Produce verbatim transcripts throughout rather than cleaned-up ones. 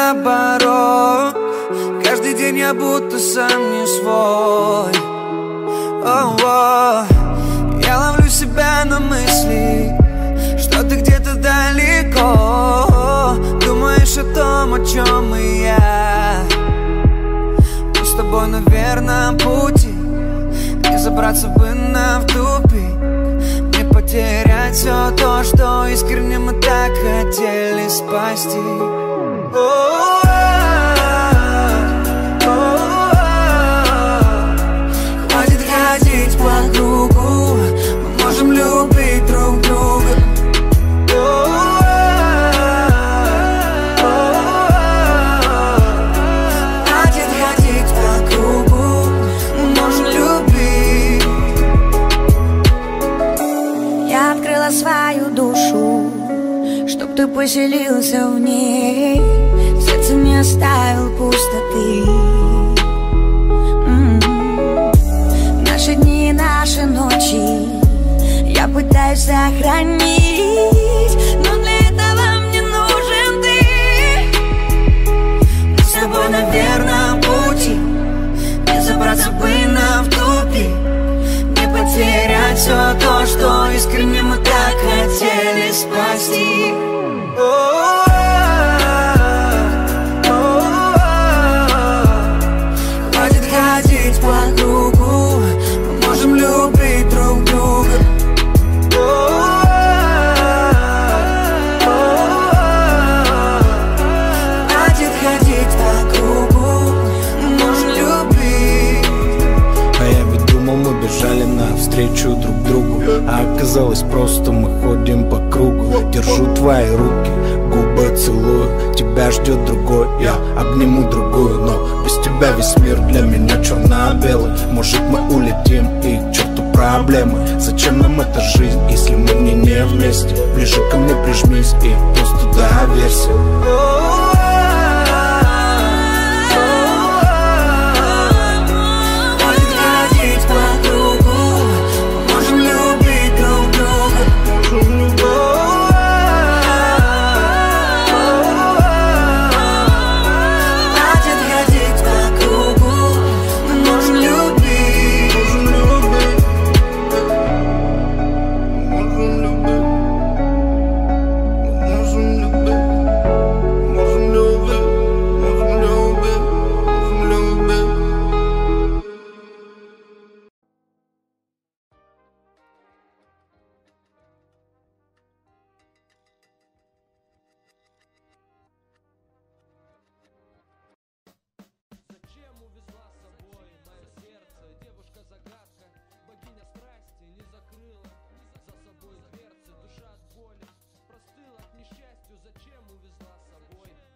наоборот. Каждый день я будто сам не свой. О-о. Я ловлю себя на мысли, что ты где-то далеко. Думаешь о том, о чем и я. Мы с тобой на верном пути. Не забраться бы нам в тупик, не потерять все то, что искренне мы так хотели спасти. Хватит ходить по кругу, мы можем любить друг друга. Хватит ходить по кругу, мы можем любить. Я открыла свою душу, чтоб ты поселился в ней. В сердце не оставил пустоты. М-м-м. Наши дни, наши ночи я пытаюсь сохранить, но для этого мне нужен ты. Мы с тобой на верном пути. Не забраться бы нам в тупик, не потерять все то, что искренне мы так хотели спасти. Хватит ходить по кругу, мы можем любить друг друга. Хватит ходить по кругу, мы можем любить. А я ведь думал, мы бежали навстречу друг другу, а оказалось просто мы ходим по кругу. Держу твои руки, губы целую, тебя ждет другой, я обниму другую. Но без тебя весь мир для меня черно-белый. Может мы улетим и к черту проблемы. Зачем нам эта жизнь, если мы не, не вместе? Ближе ко мне прижмись и просто доверься.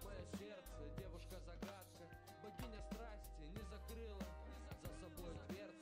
Девушка-загадка, богиня страсти, не закрыла за собой дверцы.